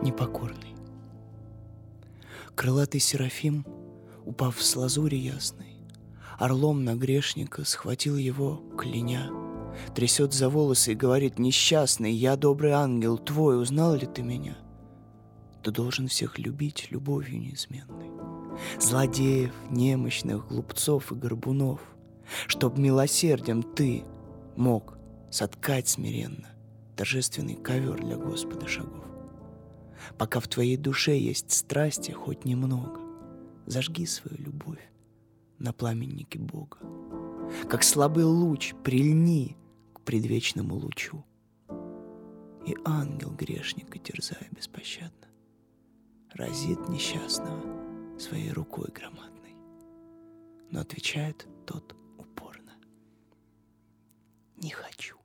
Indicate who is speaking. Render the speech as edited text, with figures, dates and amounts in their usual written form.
Speaker 1: непокорный. Крылатый серафим, упав с лазури ясной, орлом на грешника схватил его, кляня, трясет за волосы и говорит: «Несчастный, я добрый ангел твой, узнал ли ты меня? Ты должен всех любить любовью неизменной, злодеев, немощных, глупцов и горбунов, чтоб милосердием ты мог соткать смиренно торжественный ковер для Господа шагов. Пока в твоей душе есть страсти хоть немного, зажги свою любовь на пламеннике Бога. Как слабый луч прильни к предвечному лучу, и ангел грешника, терзая беспощадно, разит несчастного своей рукой громадной. Но отвечает тот упорно: не хочу.